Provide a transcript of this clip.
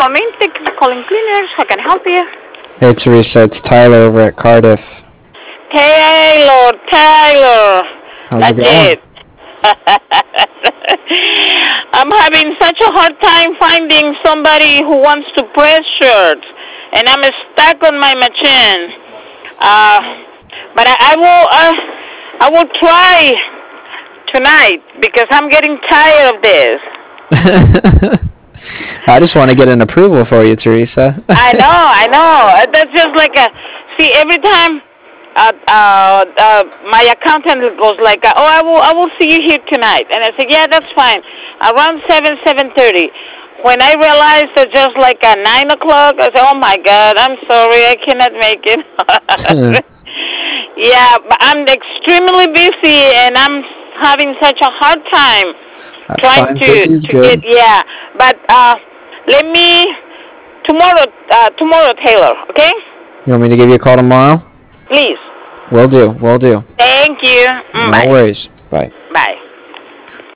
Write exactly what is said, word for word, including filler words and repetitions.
morning. Thank you for calling Cleaners. How can I help you? Hey Teresa, it's Tyler over at Cardiff. Taylor, Taylor. How's That's it going? it. I'm having such a hard time finding somebody who wants to press shirts, and I'm stuck on my machine. Uh, but I, I will, uh, I will try tonight because I'm getting tired of this. I just want to get an approval for you, Teresa. I know, I know. That's just like a. See, every time uh, uh, uh, my accountant goes like, "Oh, I will, I will see you here tonight," and I say, "Yeah, that's fine." Around seven, seven thirty. When I realized it's just like at nine o'clock, I say, "Oh my God, I'm sorry, I cannot make it." Yeah, but I'm extremely busy, and I'm having such a hard time That's trying fine. to Busy's to get. good. Yeah, but uh, let me tomorrow, uh, tomorrow, Taylor. Okay, You want me to give you a call tomorrow? please. Will do. Will do. Thank you. Mm, No bye. worries. Bye. Bye.